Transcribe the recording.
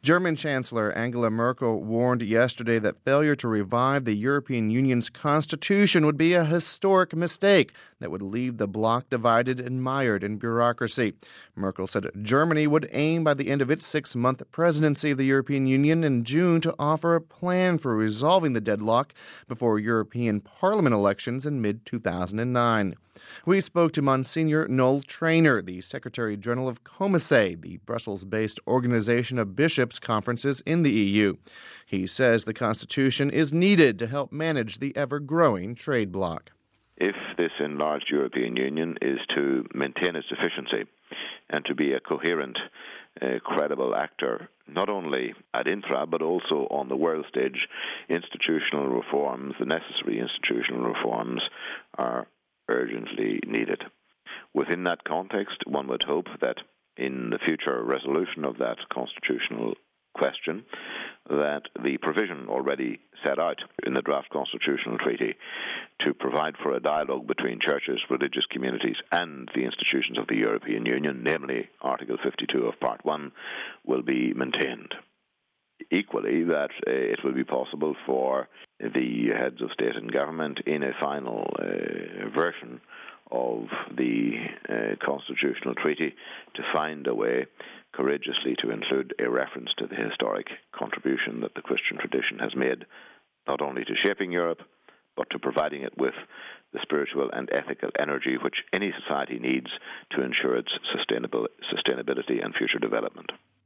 German Chancellor Angela Merkel warned yesterday that failure to revive the European Union's constitution would be a historic mistake that would leave the bloc divided and mired in bureaucracy. Merkel said Germany would aim by the end of its 6-month presidency of the European Union in June to offer a plan for resolving the deadlock before European Parliament elections in mid-2009. We spoke to Monsignor Noel Trainer, the Secretary General of COMECE, the Brussels-based organization of bishops' conferences in the EU. He says the Constitution is needed to help manage the ever-growing trade bloc. If this enlarged European Union is to maintain its efficiency and to be a coherent, credible actor, not only ad infra but also on the world stage, institutional reforms, the necessary institutional reforms, are urgently needed. Within that context, one would hope that in the future resolution of that constitutional question, that the provision already set out in the draft constitutional treaty to provide for a dialogue between churches, religious communities and the institutions of the European Union, namely Article 52 of Part 1, will be maintained. Equally, that it will be possible for the heads of state and government in a final version of the constitutional treaty to find a way courageously to include a reference to the historic contribution that the Christian tradition has made, not only to shaping Europe, but to providing it with the spiritual and ethical energy which any society needs to ensure its sustainability and future development.